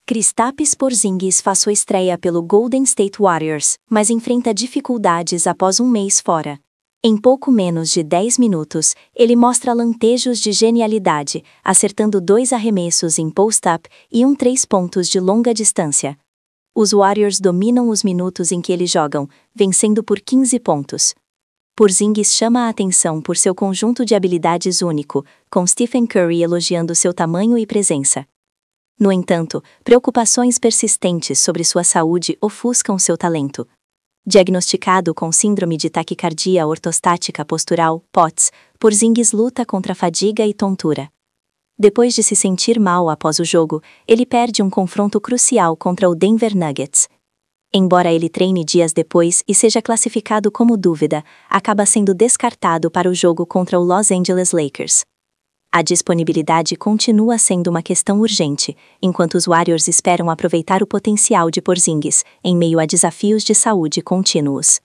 Kristaps Porzingis faz sua estreia pelo Golden State Warriors, mas enfrenta dificuldades após um mês fora. Em pouco menos de 10 minutos, ele mostra lampejos de genialidade, acertando 2 arremessos em post-up e 3 pontos de longa distância. Os Warriors dominam os minutos em que eles jogam, vencendo por 15 pontos. Porzingis chama a atenção por seu conjunto de habilidades único, com Stephen Curry elogiando seu tamanho e presença. No entanto, preocupações persistentes sobre sua saúde ofuscam seu talento. Diagnosticado com síndrome de taquicardia ortostática postural, POTS, Porzingis luta contra fadiga e tontura. Depois de se sentir mal após o jogo, ele perde um confronto crucial contra o Denver Nuggets. Embora ele treine dias depois e seja classificado como dúvida, acaba sendo descartado para o jogo contra o Los Angeles Lakers. A disponibilidade continua sendo uma questão urgente, enquanto os Warriors esperam aproveitar o potencial de Porzingis, em meio a desafios de saúde contínuos.